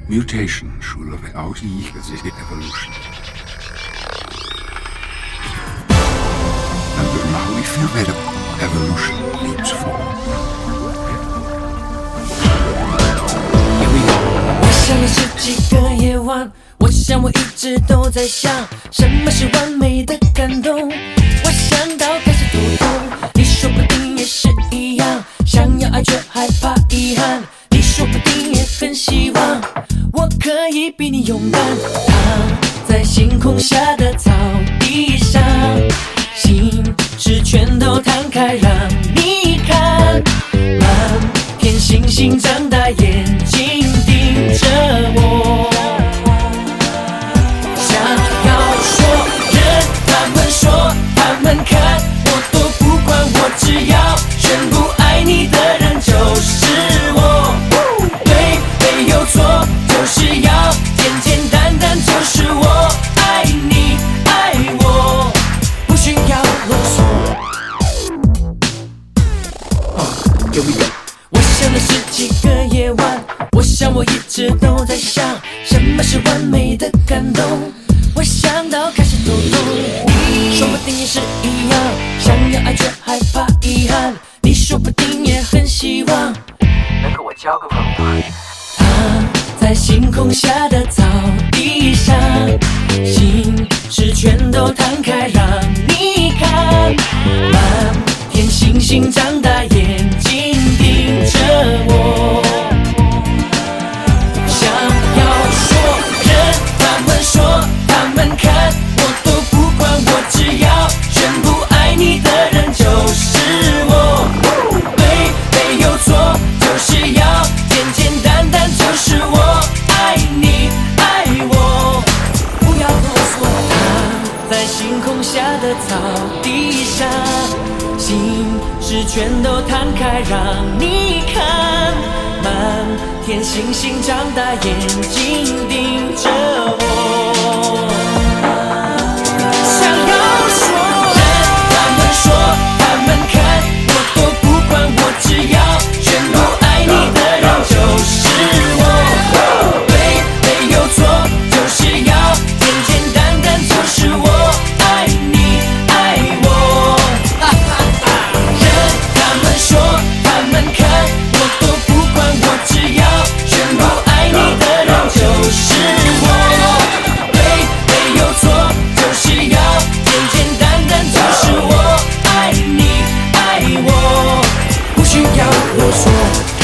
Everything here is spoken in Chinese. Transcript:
Mutation schulde ausliegende evolution. And now we feel that evolution leaps forward. Here we go. 我想了十几个夜晚，我想我一直都在想，什么是完美的感动。我想到开始读懂，你说不定也是一样，想要爱却害怕遗憾。你说不定也很希望我可以比你勇敢，躺在星空下的草地上，心事全都摊开让你看，满片星星张大眼睛盯着我，想要说任他们说他们看，我都不管，我只要全部爱你的人就是我，对没有错，就是要简简单单，就是我爱你爱我，不需要啰嗦。Here we go。我想了十几个夜晚，我想我一直都在想，什么是完美的感动。我想到开始读懂，你说不定也是一样，想要爱却害怕遗憾。你说不定也很希望能跟我交个朋友。躺在星空下的草地上，心事全都摊开让你看，满片星星张大眼睛盯着我，想要说任他们说他们看，我都不管，我只要全部爱你的人就是我，对没有错，就是要简简单单，就是我爱你爱我，不要啰嗦。躺在星空下的草地上，心事全都摊开让你看，满天星星张大眼睛盯着我，想要说任他们说他们看，我都不管，我只要全部爱你的人就是我，对没有错，就是要简简单单，就是我爱你爱我，任他们说他们看，我都不管，我只要全部爱你的人就是我，对没有错，就是要简简单单，就是我爱你爱我，不需要啰嗦。